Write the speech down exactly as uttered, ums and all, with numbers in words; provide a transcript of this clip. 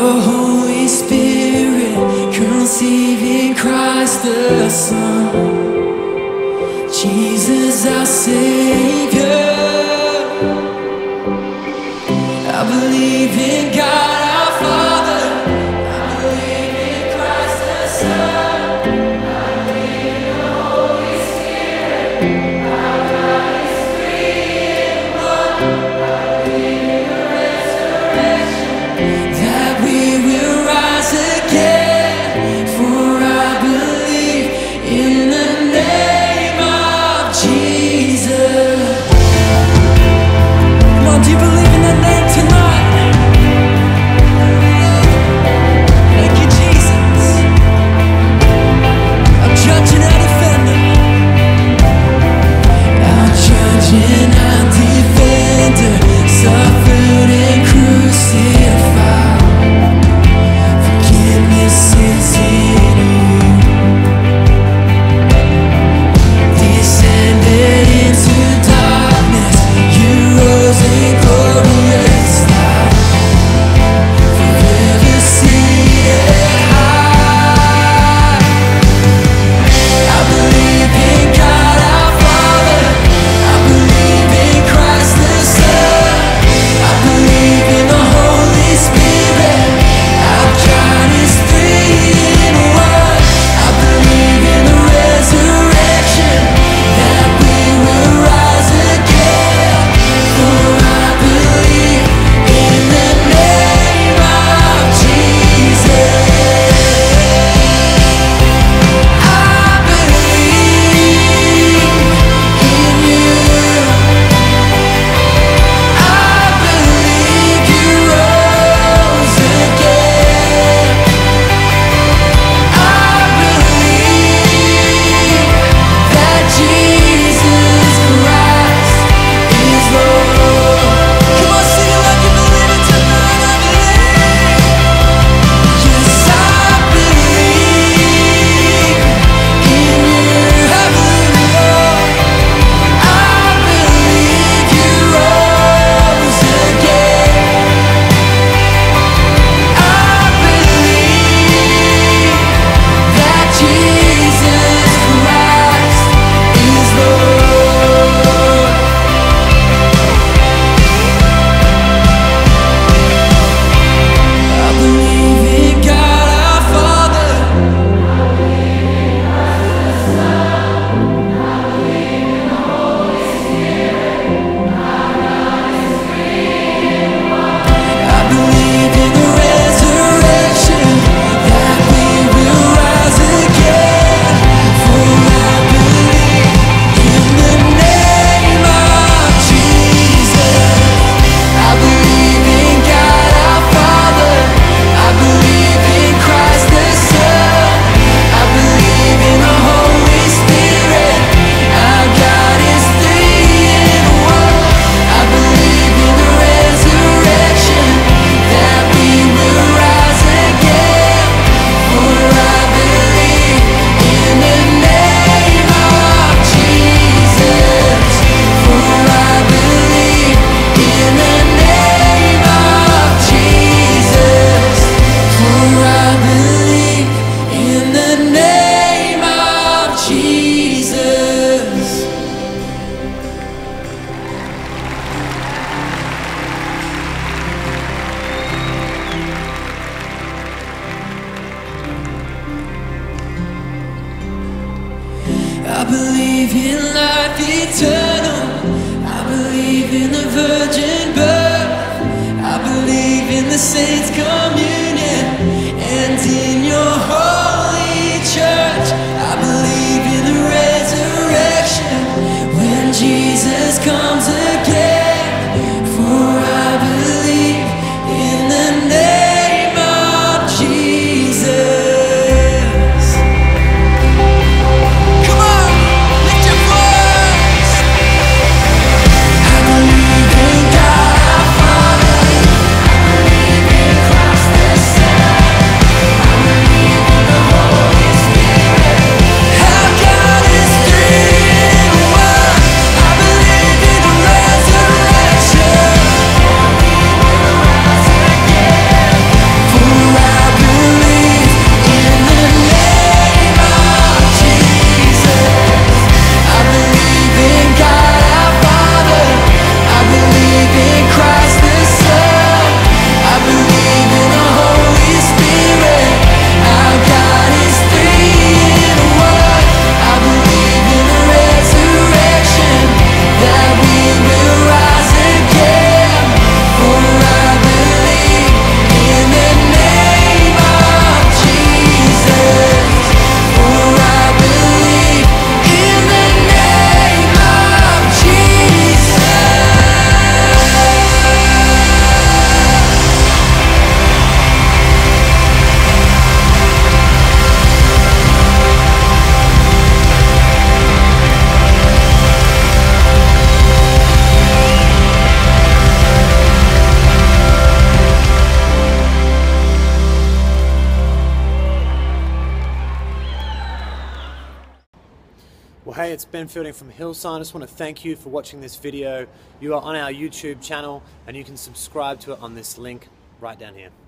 Your Holy Spirit, conceiving Christ the Son, Jesus our Savior. I believe in God our Father, I believe in Christ the Son, I believe in the Holy Spirit, our God is three in one. I believe in the resurrection, that we will rise again, for I believe in the name of Jesus. Come on, do you believe in that name tonight? Thank you, Jesus. Our judge and our defender, our judge and our defender, suffered and crucified. Forgiveness is in you. Descended into darkness, you rose in glorious light. Forever seated high. I believe in God our Father, I believe in Christ the Son, I believe in the Holy Spirit, our God is three in one. I believe in the resurrection, that we will rise again, for I believe in the name of Jesus. I believe in you. I believe you rose again. I believe that Jesus Christ is Lord. Come on, sing it like you believe it tonight. I believe. Yes, I believe in you. I believe, Lord. I believe you rose again. I believe that Jesus Christ is Lord. I believe in God our Father, I believe in the resurrection, that we will rise again, for I believe in the name of Jesus. I believe in God our Father, I believe in Christ the Son, I believe in the Holy Spirit, our God is three in one. I believe in the resurrection, that we will rise again, for I believe in the name of Jesus. For I believe in the name of Jesus. For I believe in the name of Jesus. I believe in life eternal, I believe in the virgin birth, I believe in the saints' communion, and in your holy church. I believe in the resurrection, when Jesus comes again, for I believe in the name of Jesus. Come on, lift your voice. I believe in God our Father, I believe in Christ Well, hey, it's Ben Fielding from Hillsong. I just want to thank you for watching this video. You are on our YouTube channel and you can subscribe to it on this link right down here.